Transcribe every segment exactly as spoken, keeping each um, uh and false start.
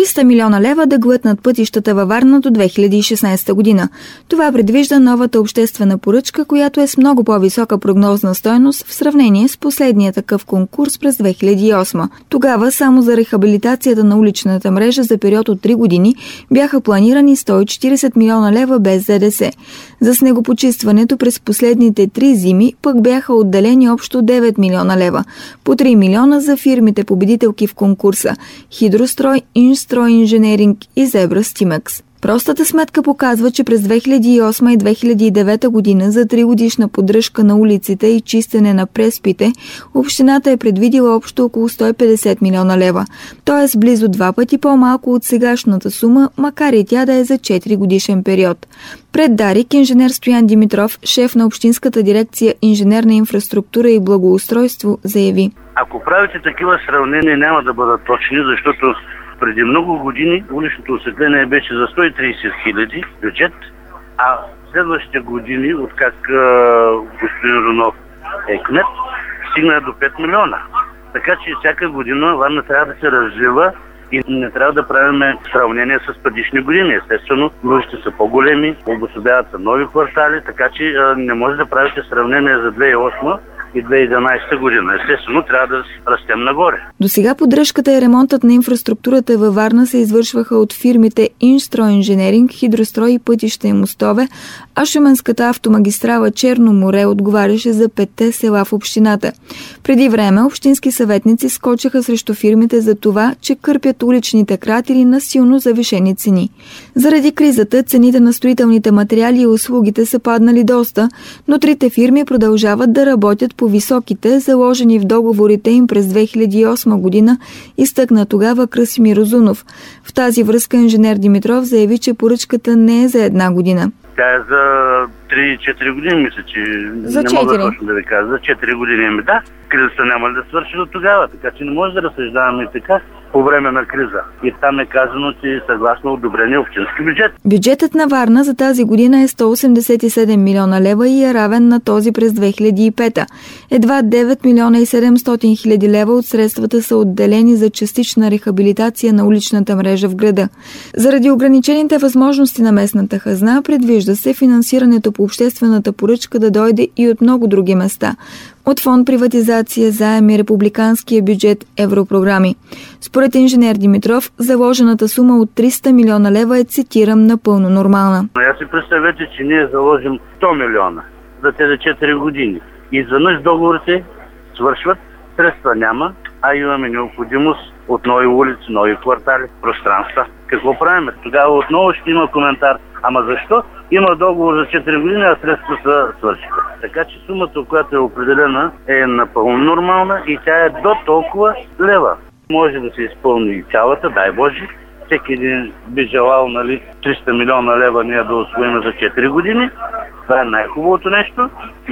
триста милиона лева да глътнат пътищата във Варна до две хиляди и шестнадесета година. Това предвижда новата обществена поръчка, която е с много по-висока прогнозна стойност в сравнение с последния такъв конкурс през две хиляди и осма. Тогава само за рехабилитацията на уличната мрежа за период от три години бяха планирани сто и четиридесет милиона лева без ДДС. За снегопочистването през последните три зими пък бяха отделени общо девет милиона лева, по три милиона за фирмите победителки в конкурса Хидрострой, Инжстрой Инженеринг и Зебра Стимекс. Простата сметка показва, че през две хиляди и осма и две хиляди и девета година за тригодишна поддръжка на улиците и чистене на преспите, общината е предвидила общо около сто и петдесет милиона лева, т.е. близо два пъти по-малко от сегашната сума, макар и тя да е за четири годишен период. Пред Дарик инженер Стоян Димитров, шеф на Общинската дирекция инженерна инфраструктура и благоустройство, заяви: Ако правите такива сравнения, няма да бъдат точни, защото преди много години уличното осветление беше за сто и тридесет хиляди бюджет, а следващите години, откак господин Рунов е кмет, стигна до пет милиона. Така че всяка година Варна трябва да се развива и не трябва да правим сравнение с предишни години. Естествено, нуждите са по-големи, обособяват се нови квартали, така че не може да правите сравнение за две хиляди и осма и две хиляди и единадесета година. Естествено, трябва да растем нагоре. До сега поддръжката и ремонтът на инфраструктурата във Варна се извършваха от фирмите Инжстрой Инженеринг, Хидрострой и Пътища и мостове, а Шуменската автомагистрала Черно море отговаряше за петте села в общината. Преди време общински съветници скочиха срещу фирмите за това, че кърпят уличните кратери на силно завишени цени. Заради кризата цените на строителните материали и услугите са паднали доста, но трите фирми продължават да работят по високите, заложени в договорите им през две хиляди и осма година, изтъкна тогава Красимир Озунов. В тази връзка инженер Димитров заяви, че поръчката не е за една година. Тя е за три-четири години, мисля, че за не мога точно да ви кажа. За четири години ми да. Кризата няма да свърши до тогава, така че не може да разсъждаваме така по време на криза. И там е казано, че съгласно одобрения общински бюджет. Бюджетът на Варна за тази година е сто осемдесет и седем милиона лева и е равен на този през две хиляди и пета. Едва девет милиона и седемстотин хиляди лева от средствата са отделени за частична рехабилитация на уличната мрежа в града. Заради ограничените възможности на местната хазна, предвижда се финансирането по обществената поръчка да дойде и от много други места. От фонд приватизация, заеми, републиканския бюджет, европрограми. Според инженер Димитров, заложената сума от триста милиона лева е, цитирам, напълно нормална. Я си представете, че ние заложим сто милиона за тези четири години. И изведнъж договорите свършват, средства няма, а имаме необходимост от нови улици, нови квартали, пространства. Какво правим? Тогава отново ще има коментар. Ама защо? Има договор за четири години, а средства са свършиха. Така че сумата, която е определена, е напълно нормална и тя е до толкова лева. Може да се изпълни и цялата, дай Боже. Всеки един би желал, нали, триста милиона лева ние да усвоим за четири години. Това е най-хубавото нещо и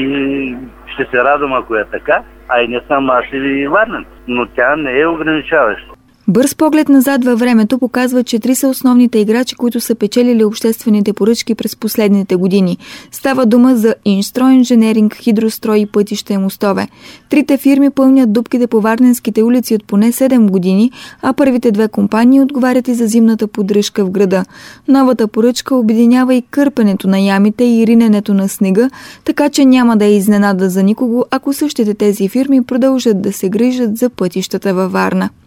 ще се радвам, ако е така. А и не само аз и Варнен, но тя не е ограничаваща. Бърз поглед назад във времето показва, че три са основните играчи, които са печелили обществените поръчки през последните години. Става дума за Инжстрой Инженеринг, Хидрострой и Пътища и мостове. Трите фирми пълнят дупките по варненските улици от поне седем години, а първите две компании отговарят и за зимната поддръжка в града. Новата поръчка обединява и кърпенето на ямите и риненето на снега, така че няма да е изненада за никого, ако същите тези фирми продължат да се грижат за пътищата във Варна.